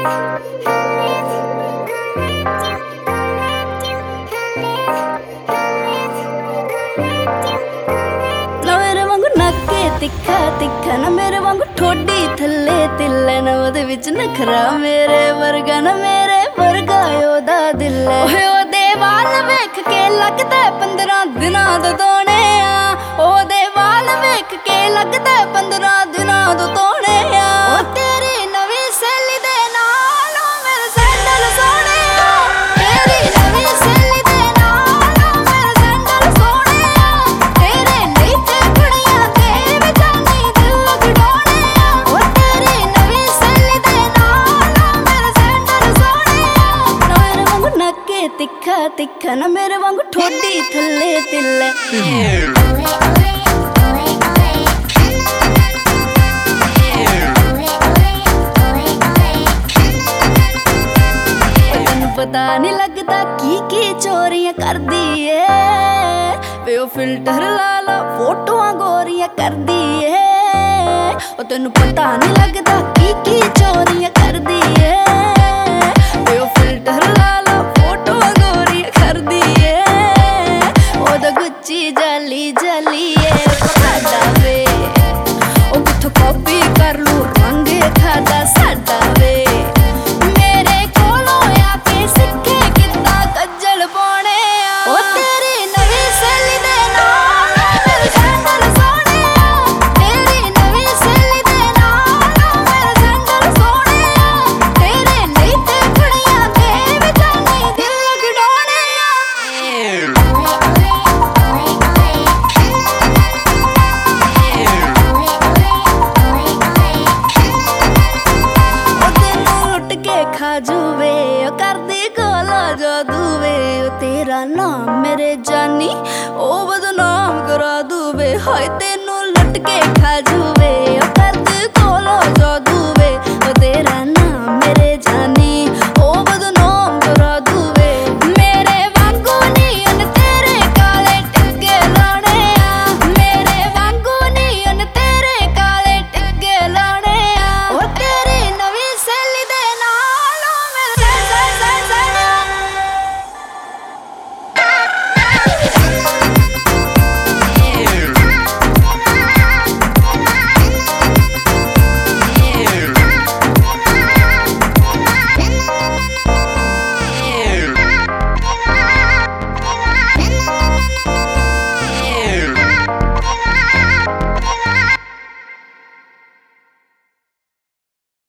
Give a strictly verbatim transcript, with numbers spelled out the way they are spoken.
तिखा तिखा ना मेरे वांगू ठोडी थल्ले तिल्ले ना ओदे विच नखरा मेरे वर्गा ना मेरे वर्गा ओदा दिल है ओए ओदे वाल वेख के लगदा पंद्रह दिनां दा तोने आ ओदे वाल वेख के लगदा पंद्रह दिनां दा तोने आ ओ तेरी नवी सहेली दे नाल ओ मेरे सैंडल सोने आ तेरी नवी सहेली दे नाल ओ मेरे सैंडल सोने आ तेरे नहीं ते कुड़ियां ते तिखा तिखा ना मेरे वांगू ठोडी थल्ले तिल्ले तैनू पता नहीं लगता की की चोरियां करदी है वे ओ फिल्टर ला ला फोटोआं गोरियां करदी है ओ तैनू पता नहीं लगता